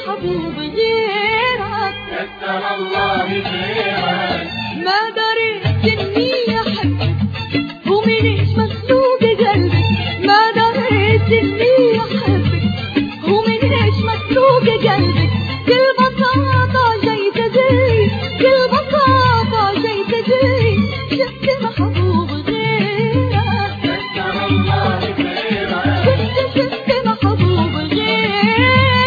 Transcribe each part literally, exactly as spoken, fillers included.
محبوب غيرك، كتر الله خيرك. ما دريت اني احبك ومنيش مخلوق قلبك، ما دريت اني احبك ومنيش مخلوق قلبك. كل بساطة جاي تجري، كل بساطة جاي تجري، شفت محبوب غيرك، كتر الله خيرك. شفت شفت محبوب غيرك.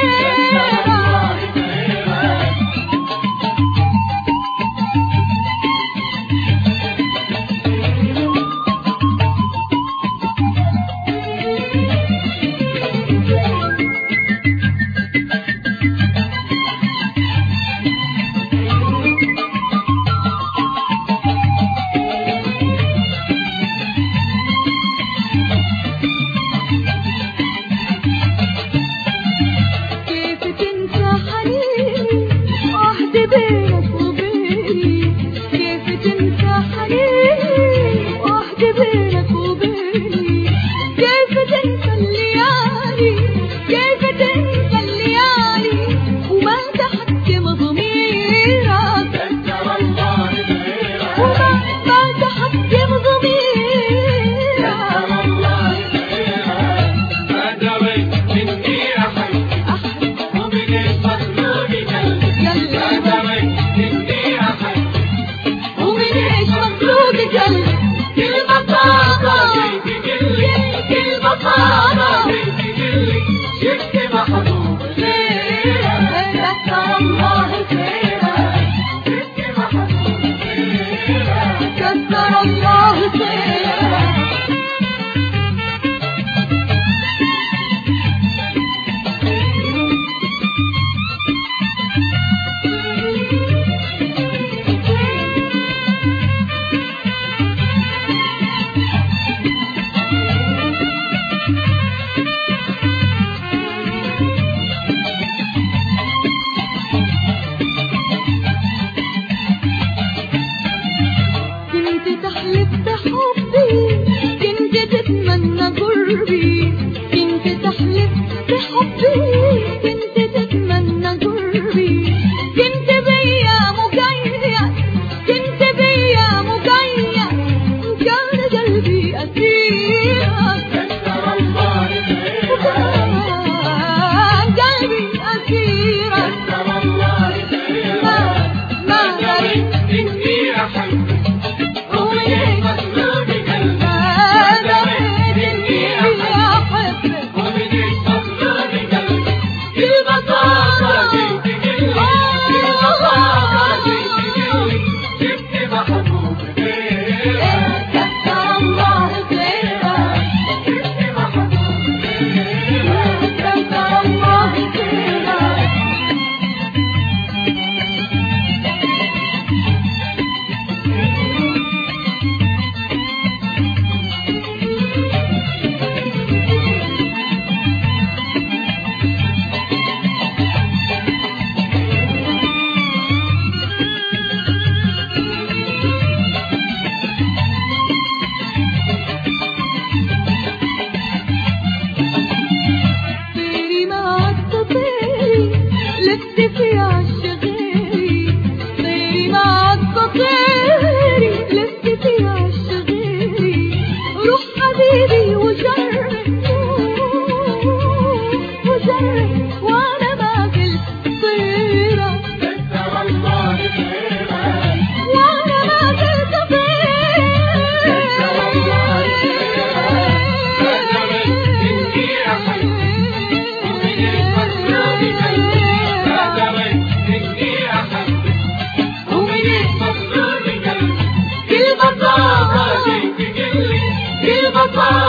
كيف تنسى حنيني عهد بينك وبيني، كيف تنسى حنيني عهد بينك وبيني، كيف تنسى الليالي، كيف تنسى الليالي وما تحكم ضميرك، كتر الله خيرك. وما ما تحكم ضميرك. كتر الله خيرك. ما دريت إني أحبك ومنيش مخلوق قلبك، ما دريت إني أحبك ومنيش مخلوق قلبك. كل بساطة جاي تقلي، كل بساطة جاي تقلي، شفت محبوب غيرك. كتر الله خيرك، شفت محبوب غيرك. كتر الله خيرك. كنت تحلف بحبي، كنت تتمنى قربي، كنت تحلف بحبي، كنت تتمنى قربي، كنت بيا مقيد، كنت بيا مقيد، كان قلبي أسيرك، كتر الله خيرك. كان قلبي أسيرك. كتر الله ما خيرك. ما ما دريت إني أحبك ومنيش مخلوق قلبك، ما دريت إني أحبك ومنيش مخلوق قلبك. كل بساطة جاي تقلي، كل بساطة جاي تقلي، شفت محبوب غيرك. كتر الله خيرك، شفت محبوب غيرك. كتر الله خيرك. طيري معك طيري، لفت في عش غيري، طيري معك طيري، لفت في عش غيري، روح حبيبي وجرب، وجرب وانا ما قلت طيرك، كتر الله خيرك. وانا ما قلت طيرك. كتر الله خيرك. ما دريت إني أحبك ومنيش مخلوق قلبك، ما دريت إني أحبك ومنيش مخلوق قلبك. كل بساطة جاي تقلي، كل بساطة